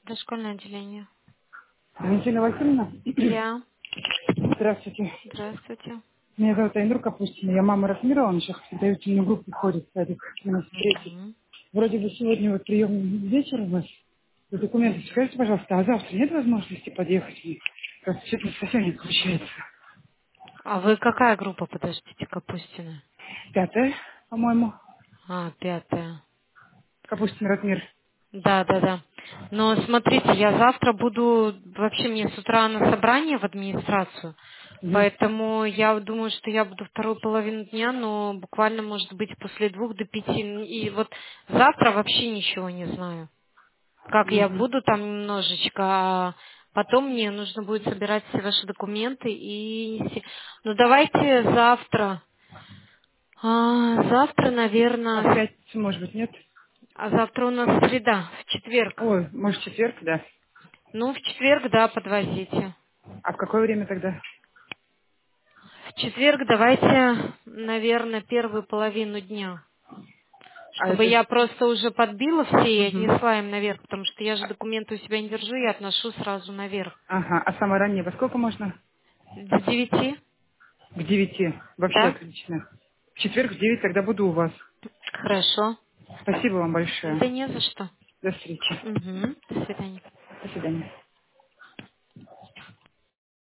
Дошкольное отделение. Валентина Васильевна? Я. Здравствуйте. Здравствуйте. Меня зовут Айнур Капустина. Я мама Ратмира, он сейчас в доверительную группу входит, садик 93. Мгм. Вроде бы сегодня вот прием вечер у вас. Вы документы скажите, пожалуйста, а завтра нет возможности подъехать? Просто что-то совсем не получается. А вы какая группа, подождите, Капустина? Пятое, по-моему. А, пятая. Капустин Ратмир. Да, да, да. Но смотрите, я завтра буду, вообще мне с утра на собрание в администрацию, Мгм. поэтому я думаю, что я буду вторую половину дня, но буквально, может быть, после 2 до 5. И вот завтра вообще ничего не знаю. Как я Мгм. буду там немножечко, а потом мне нужно будет собирать все ваши документы и нести. Ну давайте завтра. Завтра, А в наверное, пятницу, может быть, нет? а завтра у нас среда, в четверг. Ой, может, четверг, да. Ну, в четверг, да, подвозите. А в какое время тогда? В четверг давайте, наверное, первую половину дня. А Чтобы это... я просто уже подбила все и Мгм. отнесла им наверх, потому что я же документы у себя не держу, я отношу сразу наверх. Ага, а самое раннее во сколько можно? До 9, К 9. Вообще да? отлично. В четверг в 9 тогда буду у вас. Хорошо. Спасибо вам большое. Да не за что. До встречи. Угу. До свидания. До свидания.